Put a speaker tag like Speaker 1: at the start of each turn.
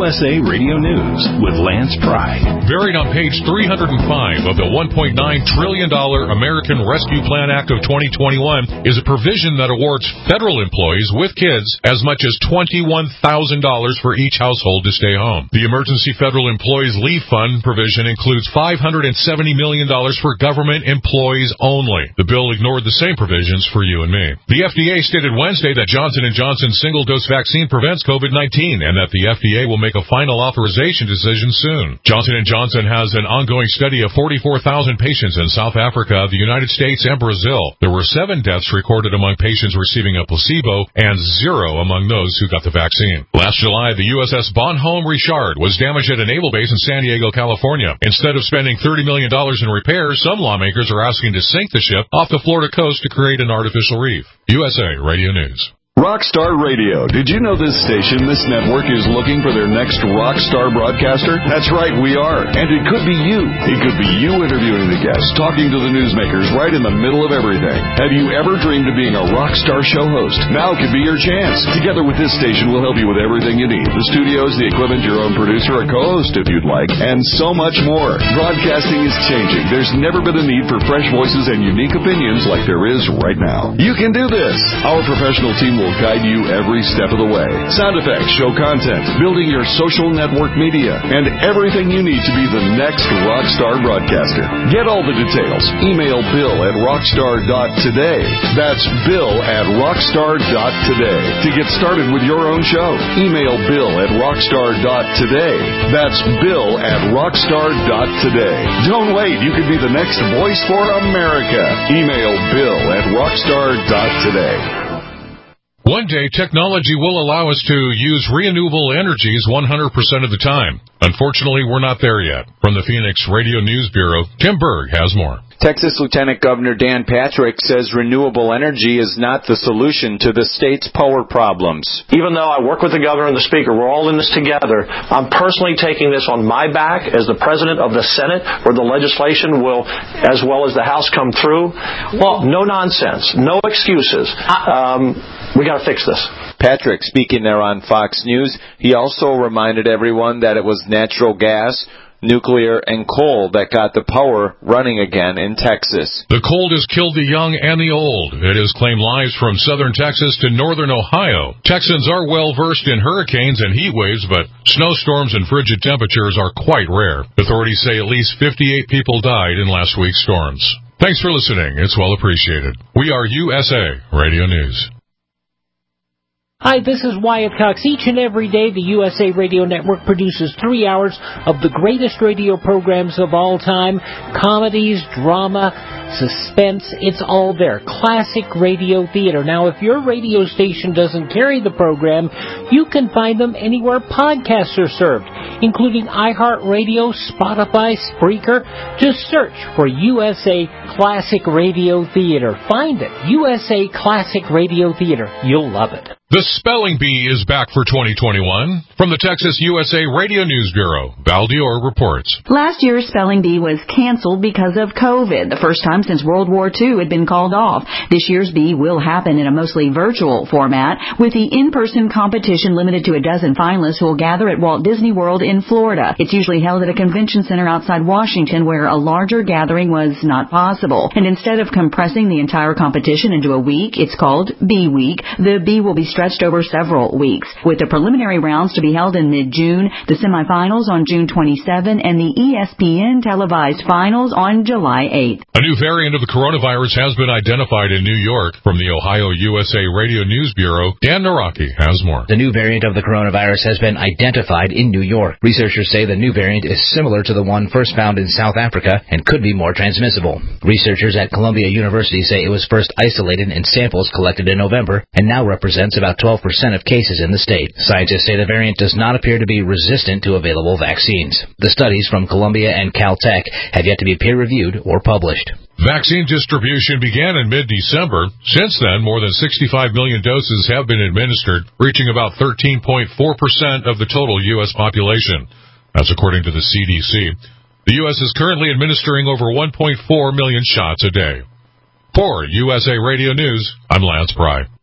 Speaker 1: USA Radio News with Lance Pry.
Speaker 2: Buried on page 305 of the $1.9 trillion American Rescue Plan Act of 2021 is a provision that awards federal employees with kids as much as $21,000 for each household to stay home. The Emergency Federal Employees Leave Fund provision includes $570 million for government employees only. The bill ignored the same provisions for you and me. The FDA stated Wednesday that Johnson & Johnson's single-dose vaccine prevents COVID-19 and that the FDA will make a final authorization decision soon. Johnson & Johnson has an ongoing study of 44,000 patients in South Africa, the United States, and Brazil. There were 7 deaths recorded among patients receiving a placebo and 0 among those who got the vaccine. Last July, the USS Bonhomme Richard was damaged at a naval base in San Diego, California. Instead of spending $30 million in repairs, some lawmakers are asking to sink the ship off the Florida coast to create an artificial reef. USA Radio News.
Speaker 3: Rockstar Radio. Did you know this station, this network, is looking for their next rock star broadcaster? That's right, we are. And it could be you. It could be you interviewing the guests, talking to the newsmakers right in the middle of everything. Have you ever dreamed of being a rock star show host? Now could be your chance. Together with this station, we'll help you with everything you need. The studios, the equipment, your own producer, a co-host if you'd like, and so much more. Broadcasting is changing. There's never been a need for fresh voices and unique opinions like there is right now. You can do this. Our professional team will guide you every step of the way. Sound effects, show content, building your social network media, and everything you need to be the next rockstar broadcaster. Get all the details. Email bill@rockstar.today. That's bill@rockstar.today. To get started with your own show, email bill@rockstar.today. That's bill@rockstar.today. Don't wait. You could be the next voice for America. Email bill@rockstar.today.
Speaker 2: One day, technology will allow us to use renewable energies 100% of the time. Unfortunately, we're not there yet. From the Phoenix Radio News Bureau, Tim Berg has more.
Speaker 4: Texas Lieutenant Governor Dan Patrick says renewable energy is not the solution to the state's power problems.
Speaker 5: Even though I work with the governor and the speaker, we're all in this together, I'm personally taking this on my back as the president of the Senate, where the legislation will, as well as the House, come through. Well, no nonsense, no excuses. We got to fix this.
Speaker 4: Patrick, speaking there on Fox News, he also reminded everyone that it was natural gas, nuclear, and coal that got the power running again in Texas.
Speaker 2: The cold has killed the young and the old. It has claimed lives from southern Texas to northern Ohio. Texans are well versed in hurricanes and heat waves, but snowstorms and frigid temperatures are quite rare. Authorities say at least 58 people died in last week's storms. Thanks for listening. It's well appreciated. We are USA Radio News.
Speaker 6: Hi, this is Wyatt Cox. Each and every day, the USA Radio Network produces 3 hours of the greatest radio programs of all time. Comedies, drama, suspense, it's all there. Classic radio theater. Now, if your radio station doesn't carry the program, you can find them anywhere podcasts are served, including iHeartRadio, Spotify, Spreaker. Just search for USA Classic Radio Theater. Find it. USA Classic Radio Theater. You'll love it.
Speaker 2: The Spelling Bee is back for 2021. From the Texas USA Radio News Bureau, Val Dior reports.
Speaker 7: Last year's Spelling Bee was canceled because of COVID, the first time since World War II had been called off. This year's Bee will happen in a mostly virtual format, with the in-person competition limited to a dozen finalists who will gather at Walt Disney World in Florida. It's usually held at a convention center outside Washington, where a larger gathering was not possible. And instead of compressing the entire competition into a week, it's called Bee Week. The Bee will be stretched over several weeks, with the preliminary rounds to be held in mid-June, the semifinals on June 27, and the ESPN televised finals on July 8th.
Speaker 2: A new variant of the coronavirus has been identified in New York. From the Ohio USA Radio News Bureau, Dan Naraki has more.
Speaker 8: The new variant of the coronavirus has been identified in New York. Researchers say the new variant is similar to the one first found in South Africa and could be more transmissible. Researchers at Columbia University say it was first isolated in samples collected in November and now represents about 12% of cases in the state. Scientists say the variant does not appear to be resistant to available vaccines. The studies from Columbia and Caltech have yet to be peer-reviewed or published.
Speaker 2: Vaccine distribution began in mid-December. Since then, more than 65 million doses have been administered, reaching about 13.4% of the total U.S. population. That's according to the CDC. The U.S. is currently administering over 1.4 million shots a day. For USA Radio News, I'm Lance Pry.